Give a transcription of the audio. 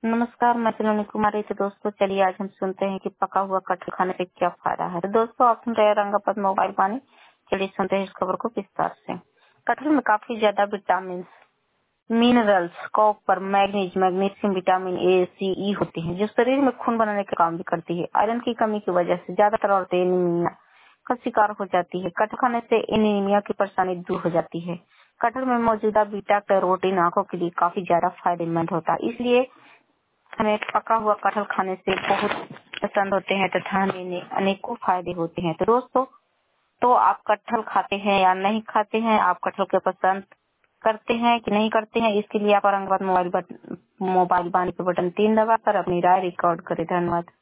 नमस्कार, मैं सलोनी कुमारी। तो दोस्तों चलिए आज हम सुनते हैं कि पका हुआ कटहल खाने से क्या फायदा है। तो दोस्तों आप सुन रहे हैं रंगापद मोबाइल वाणी। चलिए सुनते हैं इस खबर को विस्तार से। कटहल में काफी ज्यादा vitamin, minerals, copper, magnesium, vitamin A, C, E होते हैं जो शरीर में खून बनाने का काम भी करती है। आयरन की कमी की वजह से ज्यादातर औरतें एनीमिया का शिकार हो जाती है। कटहल खाने से एनीमिया की परेशानी दूर हो जाती है। कटहल में मौजूदा बीटा कैरोटीन आंखों के लिए काफी ज्यादा फायदेमंद होता है, इसलिए हमें पका हुआ कटहल खाने से बहुत पसंद होते हैं तथा हमें अनेकों फायदे होते हैं। तो दोस्तों, तो आप कटहल खाते हैं या नहीं खाते हैं? आप कटहल के पसंद करते हैं कि नहीं करते हैं? इसके लिए आप औरंगाबाद मोबाइल वाणी के बटन 3 दबाकर अपनी राय रिकॉर्ड करें। धन्यवाद।